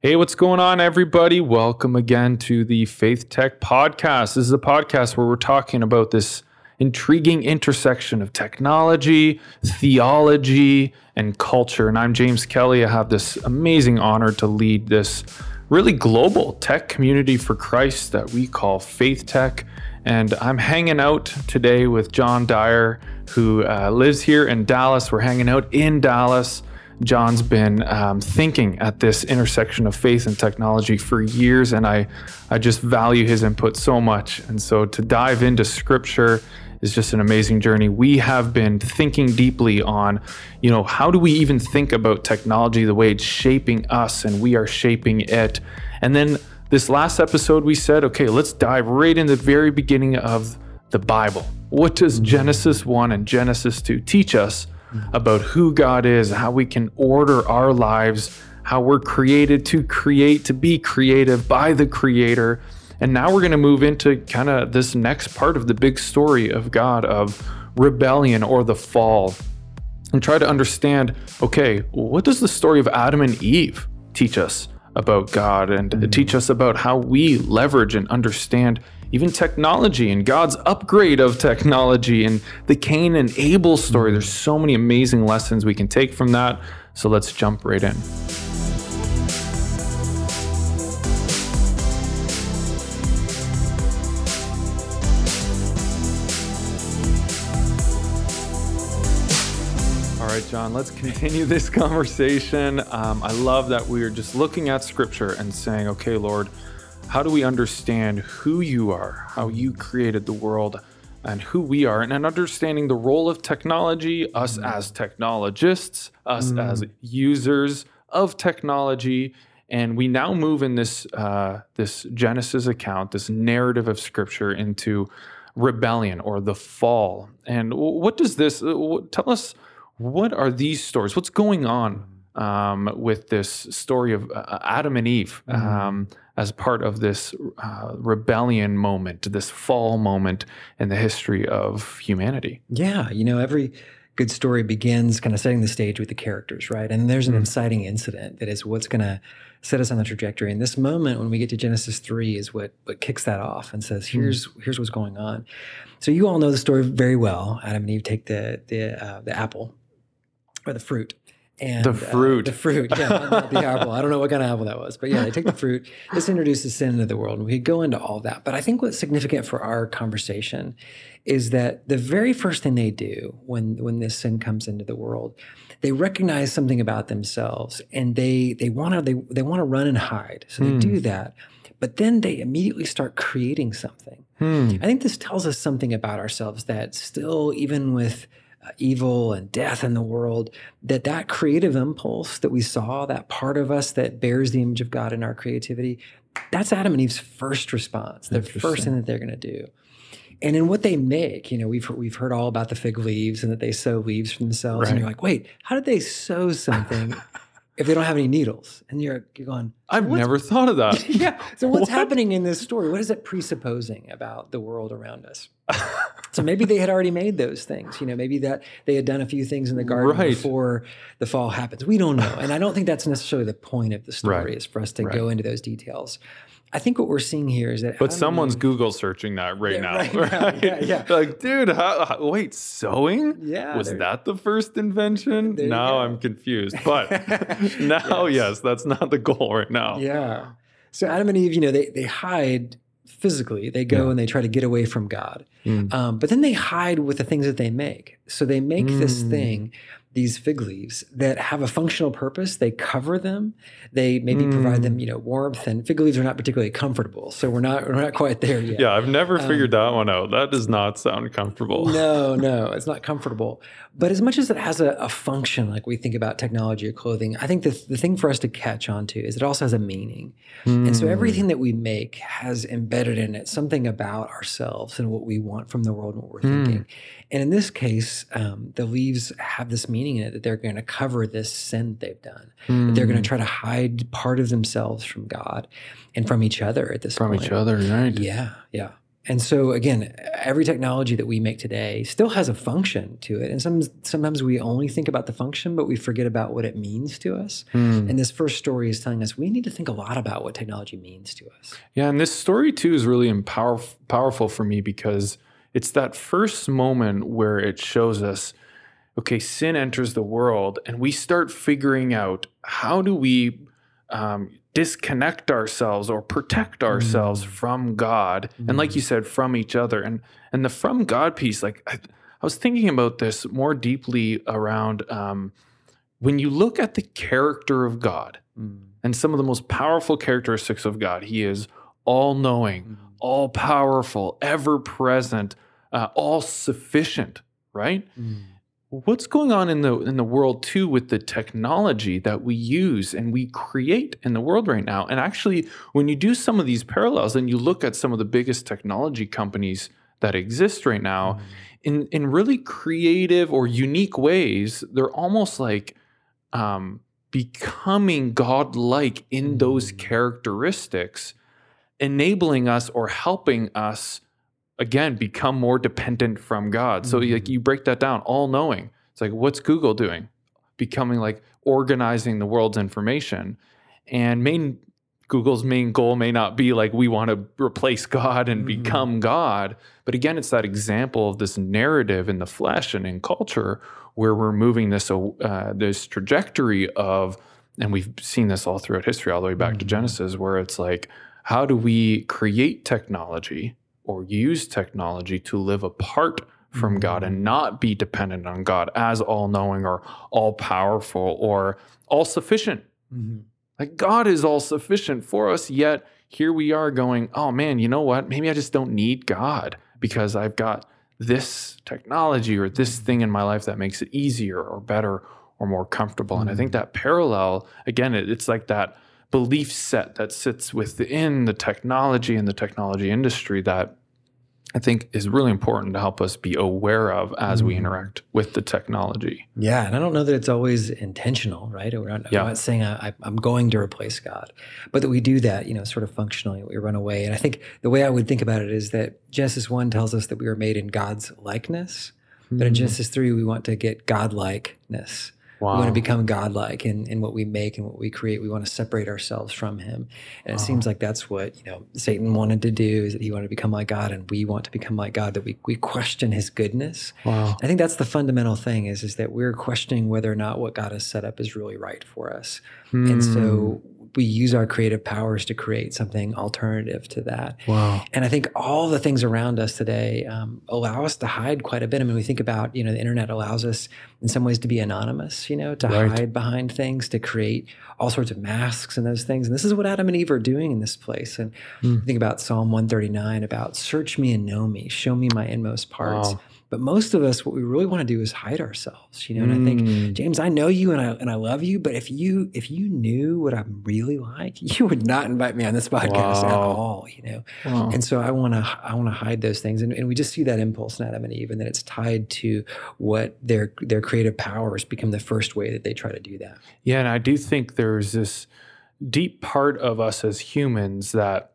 Hey, what's going on, everybody? Welcome again to the Faith Tech Podcast. This is a podcast where we're talking about this intriguing intersection of technology, theology, and culture. And I'm James Kelly. I have this amazing honor to lead this really global tech community for Christ that we call Faith Tech. And I'm hanging out today with John Dyer, who lives here in Dallas. We're hanging out in Dallas. John's been thinking at this intersection of faith and technology for years, and I just value his input so much. And so to dive into scripture is just an amazing journey. We have been thinking deeply on, how do we even think about technology, the way it's shaping us and we are shaping it. And then this last episode, we said, okay, let's dive right in the very beginning of the Bible. What does Genesis 1 and Genesis 2 teach us about who God is, how we can order our lives, how we're created to create, to be creative by the Creator. And now we're going to move into kind of this next part of the big story of God, of rebellion or the fall, and try to understand, okay, what does the story of Adam and Eve teach us about God, and teach us about how we leverage and understand even technology and God's upgrade of technology and the Cain and Abel story. There's so many amazing lessons we can take from that. So let's jump right in. All right, John, let's continue this conversation. I love that we are just looking at scripture and saying, okay, Lord, how do we understand who you are, how you created the world, and who we are, and understanding the role of technology, us as technologists, us as users of technology. And we now move in this Genesis account, this narrative of scripture, into rebellion or the fall. And what does this tell us? What are these stories? What's going on with this story of Adam and Eve as part of this rebellion moment, this fall moment in the history of humanity? Yeah, every good story begins kind of setting the stage with the characters, right? And there's an inciting incident that is what's going to set us on the trajectory. And this moment, when we get to Genesis 3, is what kicks that off and says, here's what's going on. So you all know the story very well. Adam and Eve take the apple, or the fruit. And the fruit, yeah, not the apple. I don't know what kind of apple that was, but yeah, they take the fruit. This introduces sin into the world, and we could go into all that. But I think what's significant for our conversation is that the very first thing they do when this sin comes into the world, they recognize something about themselves, and they want to run and hide. So they do that, but then they immediately start creating something. I think this tells us something about ourselves that still, even with evil and death in the world, that creative impulse that we saw, that part of us that bears the image of God in our creativity, that's Adam and Eve's first response, the first thing that they're going to do. And in what they make, we've heard all about the fig leaves and that they sew leaves for themselves. Right. And you're like, wait, how did they sew something if they don't have any needles? And you're going, I've never thought of that. Yeah. So what's happening in this story? What is it presupposing about the world around us? So maybe they had already made those things. Maybe that they had done a few things in the garden before the fall happens. We don't know. And I don't think that's necessarily the point of the story, is for us to go into those details. I think what we're seeing here is that... But someone's Google searching that right now. Right? Yeah. Like, dude, wait, sewing? Yeah. Was that the first invention? Now I'm confused. But now, yes, that's not the goal right now. Yeah. So Adam and Eve, they hide physically. They go and they try to get away from God. But then they hide with the things that they make. So they make this thing, these fig leaves that have a functional purpose. They cover them. They maybe provide them, warmth. And fig leaves are not particularly comfortable, so we're not quite there yet. Yeah, I've never figured that one out. That does not sound comfortable. No, it's not comfortable. But as much as it has a function, like we think about technology or clothing, I think the thing for us to catch on to is it also has a meaning. And so everything that we make has embedded in it something about ourselves and what we want from the world and what we're thinking. And in this case, the leaves have this meaning in it that they're going to cover this sin that they've done. That they're going to try to hide part of themselves from God and from each other at this point. From each other, right? Yeah. And so again, every technology that we make today still has a function to it. And sometimes we only think about the function, but we forget about what it means to us. And this first story is telling us we need to think a lot about what technology means to us. Yeah, and this story too is really powerful for me because it's that first moment where it shows us, okay, sin enters the world and we start figuring out how do we disconnect ourselves or protect ourselves from God. And like you said, from each other. And the from God piece, like I was thinking about this more deeply around when you look at the character of God and some of the most powerful characteristics of God, he is all-knowing, all-powerful, ever-present, all-sufficient, right? What's going on in the world too with the technology that we use and we create in the world right now? And actually, when you do some of these parallels and you look at some of the biggest technology companies that exist right now, in really creative or unique ways, they're almost like becoming godlike in those characteristics, enabling us or helping us again, become more dependent from God. So like you break that down, all knowing. It's like, what's Google doing? Becoming like organizing the world's information. And Google's main goal may not be like, we want to replace God and become God. But again, it's that example of this narrative in the flesh and in culture where we're moving this trajectory of, and we've seen this all throughout history, all the way back to Genesis, where it's like, how do we create technology or use technology to live apart from God and not be dependent on God as all-knowing or all-powerful or all-sufficient. Like God is all-sufficient for us, yet here we are going, oh man, you know what? Maybe I just don't need God because I've got this technology or this thing in my life that makes it easier or better or more comfortable. And I think that parallel, again, it's like that belief set that sits within the technology and the technology industry that I think is really important to help us be aware of as we interact with the technology. Yeah, and I don't know that it's always intentional, right? I'm not saying I'm going to replace God, but that we do that, sort of functionally, we run away. And I think the way I would think about it is that Genesis 1 tells us that we were made in God's likeness, but in Genesis 3, we want to get godlikeness. Wow. We want to become godlike in what we make and what we create. We want to separate ourselves from him. And it seems like that's what, Satan wanted to do, is that he wanted to become like God, and we want to become like God, that we question his goodness. Wow. I think that's the fundamental thing is that we're questioning whether or not what God has set up is really right for us. And so we use our creative powers to create something alternative to that. Wow. And I think all the things around us today allow us to hide quite a bit. I mean, we think about, the internet allows us in some ways to be anonymous, to hide behind things, to create all sorts of masks and those things. And this is what Adam and Eve are doing in this place. And think about Psalm 139 about search me and know me, show me my inmost parts. Wow. But most of us, what we really want to do is hide ourselves, And I think, James, I know you and I love you, but if you knew what I'm really like, you would not invite me on this podcast at all, Wow. And so I want to hide those things, and we just see that impulse in Adam and Eve, and that it's tied to what their creative powers become the first way that they try to do that. Yeah, and I do think there's this deep part of us as humans that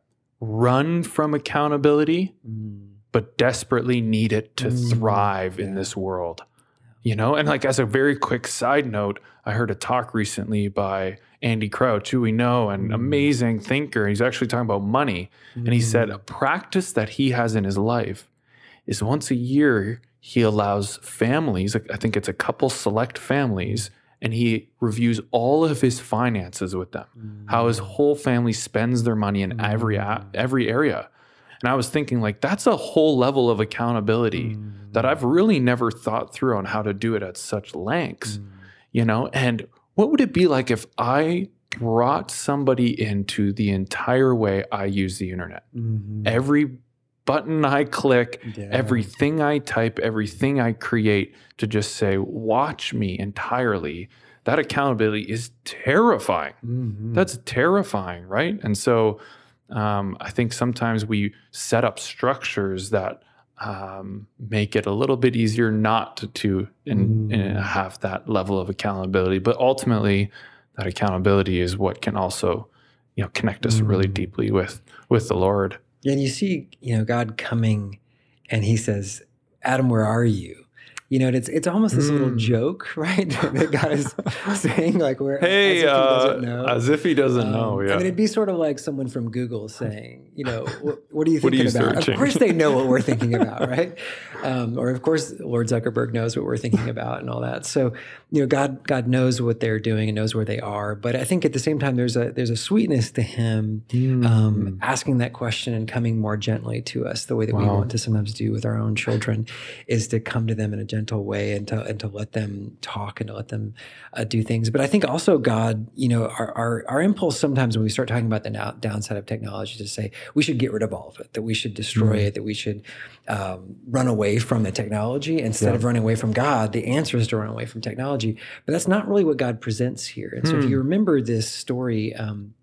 run from accountability. But desperately need it to thrive in this world, And like as a very quick side note, I heard a talk recently by Andy Crouch, who we know, an amazing thinker. He's actually talking about money. And he said a practice that he has in his life is once a year, he allows families, I think it's a couple select families, and he reviews all of his finances with them, how his whole family spends their money in every area. And I was thinking, like, that's a whole level of accountability that I've really never thought through on how to do it at such lengths, And what would it be like if I brought somebody into the entire way I use the internet? Every button I click, everything I type, everything I create, to just say, watch me entirely. That accountability is terrifying. That's terrifying, right? And so I think sometimes we set up structures that make it a little bit easier not to have that level of accountability. But ultimately, that accountability is what can also, connect us really deeply with the Lord. And you see, God coming and he says, Adam, where are you? And it's almost this little joke, right? That God is saying, like, where, hey, as if he doesn't know. As if he doesn't know, yeah. I mean, it'd be sort of like someone from Google saying, what are you thinking about? Searching? Of course they know what we're thinking about, right? Or of course, Lord Zuckerberg knows what we're thinking about and all that. So, God knows what they're doing and knows where they are. But I think at the same time, there's a sweetness to him asking that question and coming more gently to us, the way that we want to sometimes do with our own children, is to come to them in a gentle way and to let them talk and to let them do things. But I think also God, our impulse sometimes when we start talking about the downside of technology, to say we should get rid of all of it, that we should destroy it, that we should run away from the technology instead of running away from God. The answer is to run away from technology. But that's not really what God presents here. And so if you remember this story,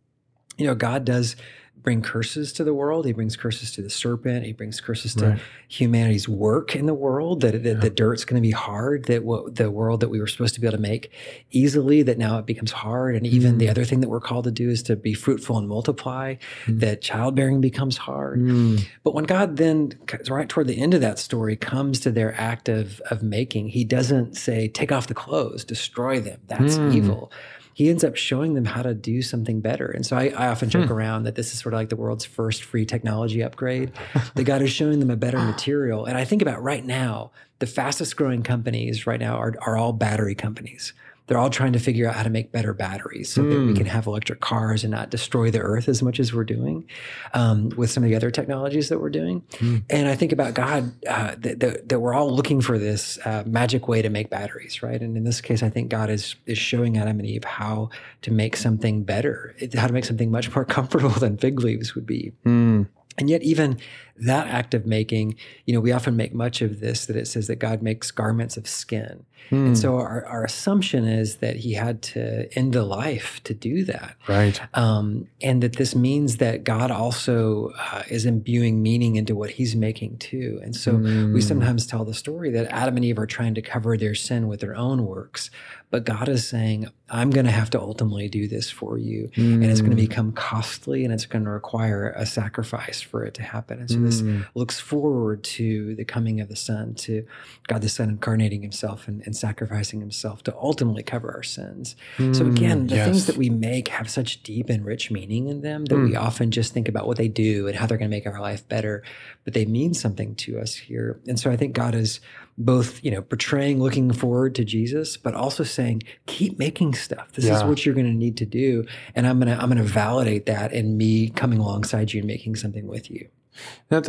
God does bring curses to the world. He brings curses to the serpent. He brings curses to humanity's work in the world, that the dirt's going to be hard, that the world that we were supposed to be able to make easily, that now it becomes hard. And even the other thing that we're called to do is to be fruitful and multiply, that childbearing becomes hard. But when God then, right toward the end of that story, comes to their act of making, he doesn't say, take off the clothes, destroy them. That's evil. He ends up showing them how to do something better. And so I often joke around that this is sort of like the world's first free technology upgrade. That God is showing them a better material. And I think about right now, the fastest growing companies right now are all battery companies. They're all trying to figure out how to make better batteries so that we can have electric cars and not destroy the earth as much as we're doing with some of the other technologies that we're doing. And I think about God, that we're all looking for this magic way to make batteries, right? And in this case, I think God is showing Adam and Eve how to make something better, how to make something much more comfortable than fig leaves would be. And yet even that act of making, we often make much of this, that it says that God makes garments of skin. And so our assumption is that he had to end a life to do that. Right. And that this means that God also is imbuing meaning into what he's making too. And so we sometimes tell the story that Adam and Eve are trying to cover their sin with their own works. But God is saying, I'm going to have to ultimately do this for you. And it's going to become costly and it's going to require a sacrifice for it to happen. And so this looks forward to the coming of the Son, to God the Son incarnating himself and sacrificing himself to ultimately cover our sins. So again, the things that we make have such deep and rich meaning in them that we often just think about what they do and how they're going to make our life better, but they mean something to us here. And so I think God is both, portraying, looking forward to Jesus, but also saying, keep making stuff. This is what you're going to need to do. And I'm going to validate that in me coming alongside you and making something with you. Now,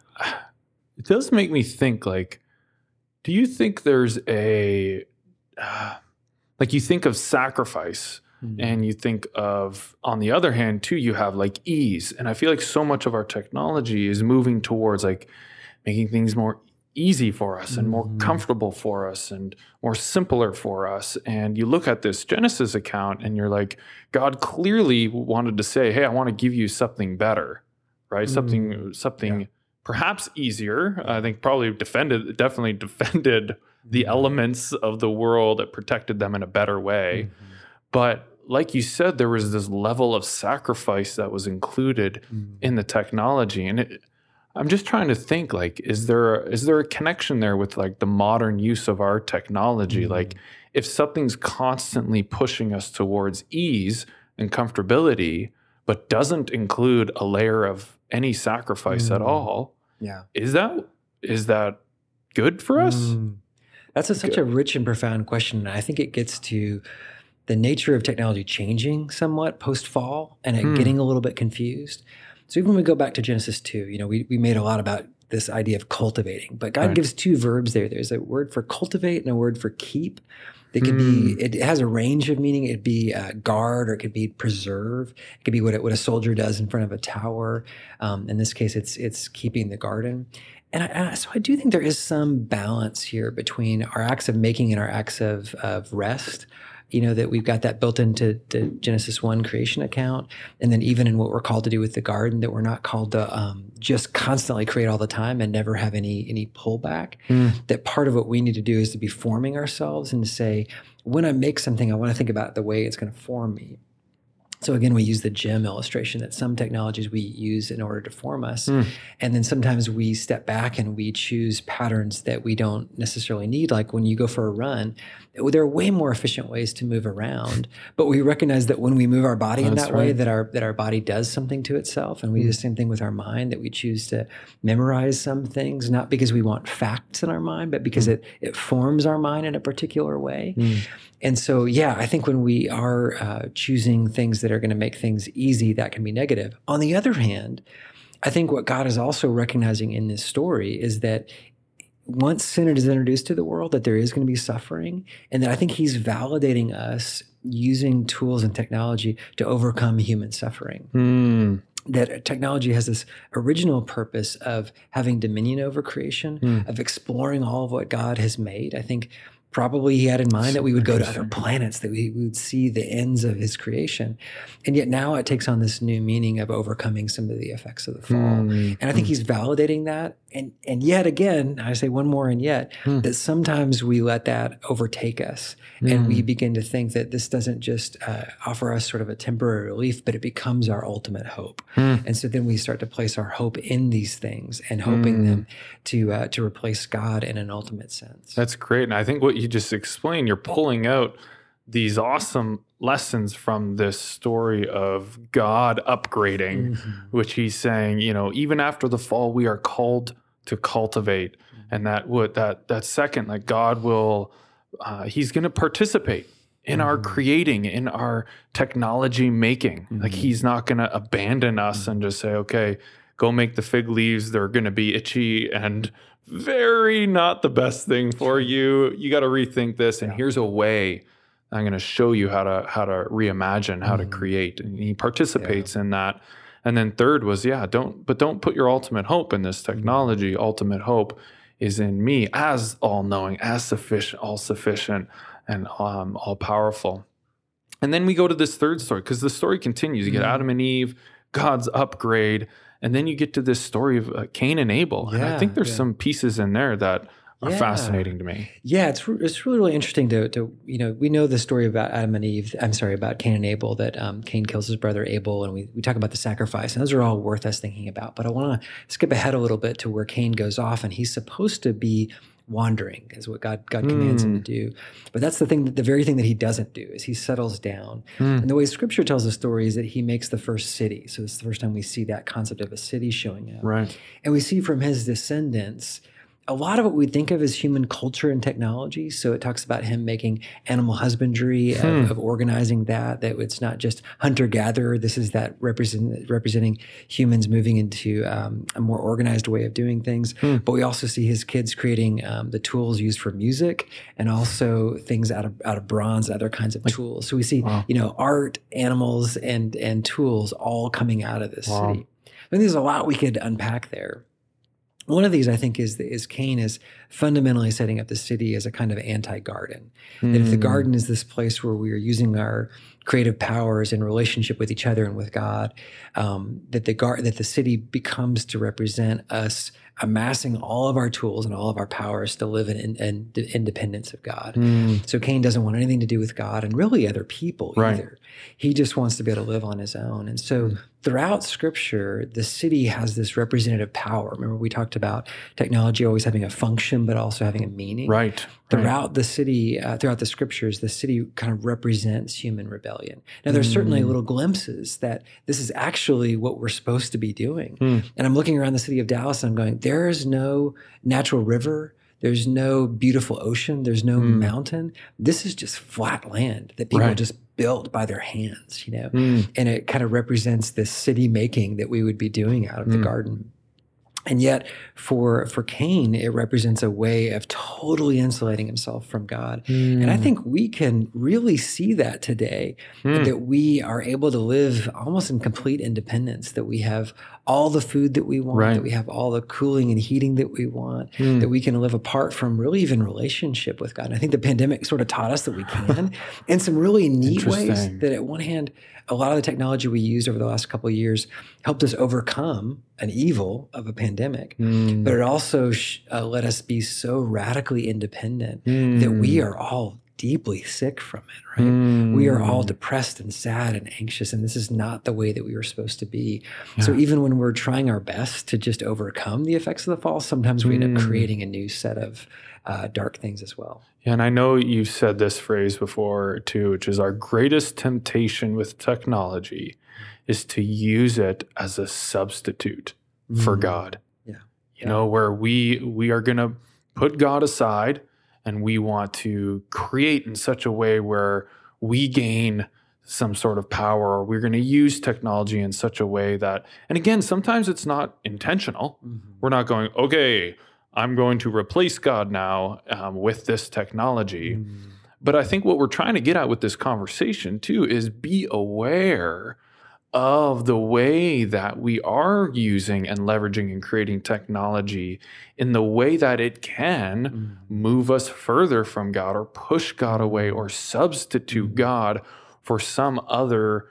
it does make me think, like, do you think there's a, like, you think of sacrifice and you think of, on the other hand, too, you have like ease. And I feel like so much of our technology is moving towards like making things more easy for us and more comfortable for us and more simpler for us. And you look at this Genesis account and you're like, God clearly wanted to say, hey, I want to give you something better, right? Something perhaps easier. I think probably definitely defended the elements of the world that protected them in a better way. But like you said, there was this level of sacrifice that was included in the technology. And I'm just trying to think, like, is there a connection there with like the modern use of our technology? Like, if something's constantly pushing us towards ease and comfortability, but doesn't include a layer of any sacrifice at all, is that good for us? That's such a rich and profound question. And I think it gets to the nature of technology changing somewhat post-fall and it getting a little bit confused. So even when we go back to Genesis 2, we made a lot about this idea of cultivating, but God gives two verbs there. There's a word for cultivate and a word for keep. It could be, it has a range of meaning. It'd be guard, or it could be preserve. It could be what a soldier does in front of a tower. In this case, it's keeping the garden. And so I do think there is some balance here between our acts of making and our acts of rest. That we've got that built into the Genesis 1 creation account. And then even in what we're called to do with the garden, that we're not called to just constantly create all the time and never have any pullback. That part of what we need to do is to be forming ourselves and to say, when I make something, I want to think about the way it's going to form me. So again, we use the gym illustration that some technologies we use in order to form us. And then sometimes we step back and we choose patterns that we don't necessarily need. Like when you go for a run, there are way more efficient ways to move around. But we recognize that when we move our body in that way, that our body does something to itself. And we do the same thing with our mind, that we choose to memorize some things, not because we want facts in our mind, but because it forms our mind in a particular way. And so, yeah, I think when we are choosing things that are going to make things easy, that can be negative. On the other hand, I think what God is also recognizing in this story is that once sin is introduced to the world, that there is going to be suffering, and that I think he's validating us using tools and technology to overcome human suffering. That technology has this original purpose of having dominion over creation, of exploring all of what God has made. I think probably he had in mind that we would go to other planets, that we would see the ends of his creation. And yet now it takes on this new meaning of overcoming some of the effects of the fall. And I think he's validating that. And yet again, I say one more and yet, that sometimes we let that overtake us. And we begin to think that this doesn't just offer us sort of a temporary relief, but it becomes our ultimate hope. And so then we start to place our hope in these things and hoping them to replace God in an ultimate sense. That's great. And I think what you just explained, you're pulling out these awesome lessons from this story of God upgrading, which he's saying, even after the fall, we are called to cultivate. And that second, like God will, he's going to participate in our creating, in our technology making. Like he's not going to abandon us and just say, okay, go make the fig leaves. They're going to be itchy and very not the best thing for you. You got to rethink this. And here's a way I'm going to show you how to reimagine, how to create. And he participates in that. And then third was, don't put your ultimate hope in this technology. Ultimate hope is in me as all-knowing, as sufficient, all-sufficient, and all-powerful. And then we go to this third story, because the story continues. You get Adam and Eve, God's upgrade, and then you get to this story of Cain and Abel. And I think there's some pieces in there that are fascinating to me. Yeah, it's really, really interesting to we know the story about Adam and Eve. I'm sorry, about Cain and Abel, that Cain kills his brother Abel, and we talk about the sacrifice, and those are all worth us thinking about. But I want to skip ahead a little bit to where Cain goes off, and he's supposed to be wandering, is what God commands him to do. But that's the very thing that he doesn't do, is he settles down. And the way Scripture tells the story is that he makes the first city. So it's the first time we see that concept of a city showing up. Right. And we see from his descendants a lot of what we think of as human culture and technology. So it talks about him making animal husbandry, of organizing that it's not just hunter-gatherer. This is that representing humans moving into a more organized way of doing things. But we also see his kids creating the tools used for music, and also things out of bronze and other kinds of tools. So we see, art, animals, and tools all coming out of this city. I think there's a lot we could unpack there. One of these, I think, is Cain is fundamentally setting up the city as a kind of anti-garden. That if the garden is this place where we are using our creative powers in relationship with each other and with God, that the city becomes to represent us amassing all of our tools and all of our powers to live in independence of God. So Cain doesn't want anything to do with God and really other people either. He just wants to be able to live on his own. And so throughout Scripture, the city has this representative power. Remember, we talked about technology always having a function, but also having a meaning. Right. Throughout the city, throughout the Scriptures, the city kind of represents human rebellion. Now, there's certainly little glimpses that this is actually what we're supposed to be doing. And I'm looking around the city of Dallas and I'm going, there is no natural river. There's no beautiful ocean. There's no mountain. This is just flat land that people just built by their hands, and it kind of represents this city making that we would be doing out of the garden. And yet for Cain, it represents a way of totally insulating himself from God. And I think we can really see that today, that we are able to live almost in complete independence, that we have all the food that we want, that we have all the cooling and heating that we want, that we can live apart from really even relationship with God. And I think the pandemic sort of taught us that we can in some really neat ways, that at one hand, a lot of the technology we used over the last couple of years helped us overcome an evil of a pandemic, but it also let us be so radically independent that we are all deeply sick from it, right? We are all depressed and sad and anxious, and this is not the way that we were supposed to be. So even when we're trying our best to just overcome the effects of the fall, sometimes we end up creating a new set of dark things as well. Yeah, and I know you've said this phrase before too, which is our greatest temptation with technology is to use it as a substitute for God. You know, where we are going to put God aside and we want to create in such a way where we gain some sort of power, or we're going to use technology in such a way that, and again, sometimes it's not intentional. We're not going, okay, I'm going to replace God now with this technology. But I think what we're trying to get at with this conversation too is be aware of the way that we are using and leveraging and creating technology in the way that it can move us further from God or push God away or substitute God for some other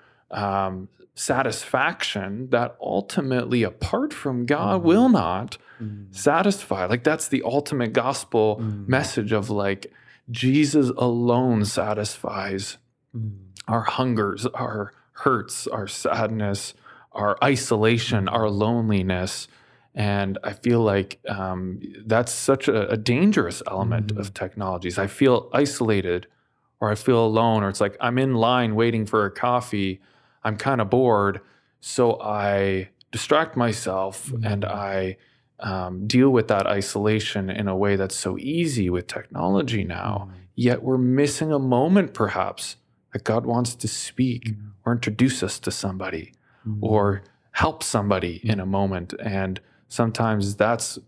satisfaction that ultimately, apart from God, will not satisfy. Like, that's the ultimate gospel message of like, Jesus alone satisfies our hungers, our hurts, our sadness, our isolation, our loneliness. And I feel like that's such a dangerous element of technologies. I feel isolated, or I feel alone, or it's like I'm in line waiting for a coffee. I'm kind of bored. So I distract myself and I deal with that isolation in a way that's so easy with technology now. Yet we're missing a moment perhaps that God wants to speak or introduce us to somebody or help somebody in a moment. And sometimes that's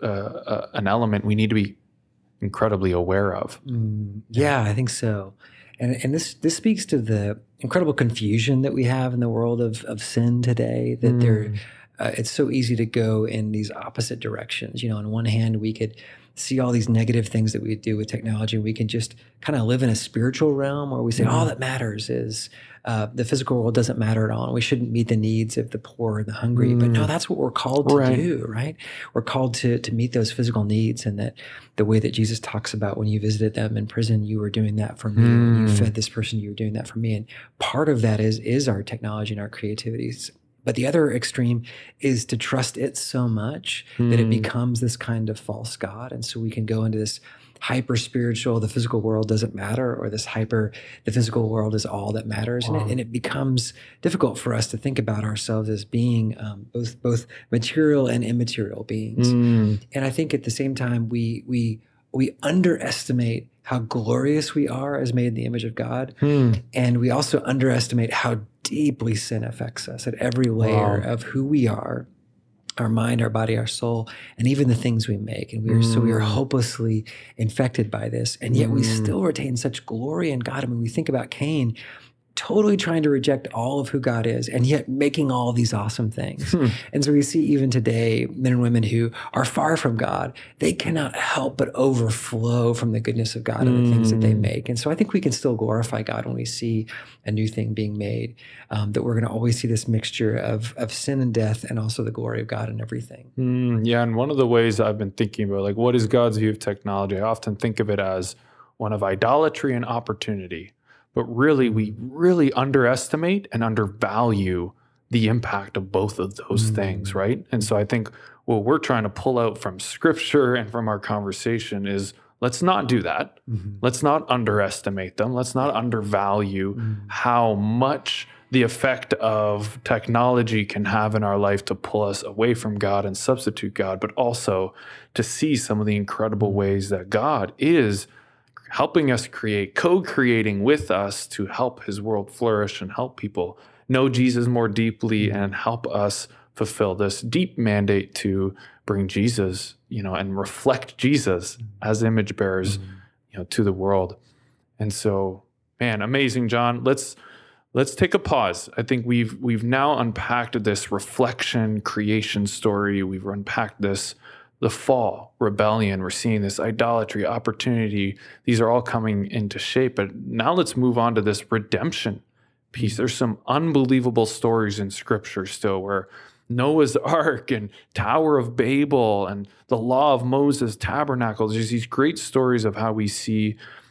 an element we need to be incredibly aware of. Yeah, I think so. And this speaks to the incredible confusion that we have in the world of sin today, that it's so easy to go in these opposite directions. You know, on one hand, we could see all these negative things that we do with technology. We can just kind of live in a spiritual realm where we say all that matters is the physical world doesn't matter at all. And we shouldn't meet the needs of the poor and the hungry. But no, that's what we're called to do, right? We're called to meet those physical needs, and that the way that Jesus talks about when you visited them in prison, you were doing that for me. When you fed this person, you were doing that for me. And part of that is our technology and our creativities. But the other extreme is to trust it so much that it becomes this kind of false God. And so we can go into this hyper spiritual, the physical world doesn't matter, or this hyper, the physical world is all that matters. And it becomes difficult for us to think about ourselves as being both material and immaterial beings. And I think at the same time, we underestimate how glorious we are as made in the image of God. And we also underestimate how deeply sin affects us at every layer of who we are, our mind, our body, our soul, and even the things we make. And we are hopelessly infected by this. And yet we still retain such glory in God. I mean, we think about Cain totally trying to reject all of who God is, and yet making all these awesome things. And so we see even today, men and women who are far from God, they cannot help but overflow from the goodness of God and the things that they make. And so I think we can still glorify God when we see a new thing being made, that we're going to always see this mixture of sin and death, and also the glory of God in everything. Yeah, and one of the ways I've been thinking about, like, what is God's view of technology? I often think of it as one of idolatry and opportunity. But really, we really underestimate and undervalue the impact of both of those things, right? And so I think what we're trying to pull out from Scripture and from our conversation is, let's not do that. Let's not underestimate them. Let's not undervalue how much the effect of technology can have in our life to pull us away from God and substitute God, but also to see some of the incredible ways that God is helping us create, co-creating with us to help his world flourish and help people know Jesus more deeply and help us fulfill this deep mandate to bring Jesus, and reflect Jesus as image bearers, to the world. And so, man, amazing, John. Let's take a pause. I think we've now unpacked this reflection, creation story. We've unpacked the fall, rebellion. We're seeing this idolatry, opportunity. These are all coming into shape. But now let's move on to this redemption piece. There's some unbelievable stories in Scripture still, where Noah's Ark and Tower of Babel and the law of Moses, tabernacles. There's these great stories of how we see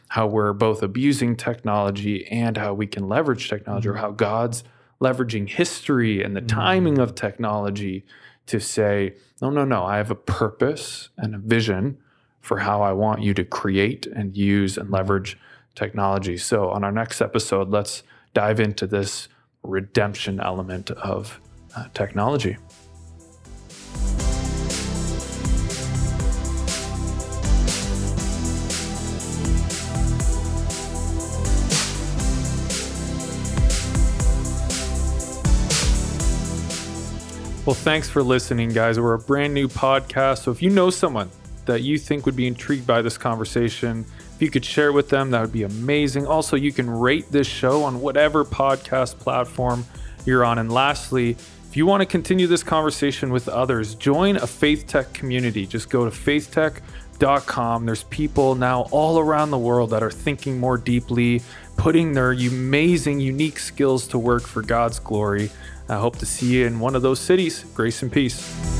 how we're both abusing technology and how we can leverage technology, or how God's leveraging history and the timing of technology to say, no, I have a purpose and a vision for how I want you to create and use and leverage technology. So on our next episode, let's dive into this redemption element of technology. Well, thanks for listening, guys. We're a brand new podcast. So if you know someone that you think would be intrigued by this conversation, if you could share with them, that would be amazing. Also, you can rate this show on whatever podcast platform you're on. And lastly, if you want to continue this conversation with others, join a Faith Tech community. Just go to faithtech.com. There's people now all around the world that are thinking more deeply, putting their amazing, unique skills to work for God's glory. I hope to see you in one of those cities. Grace and peace.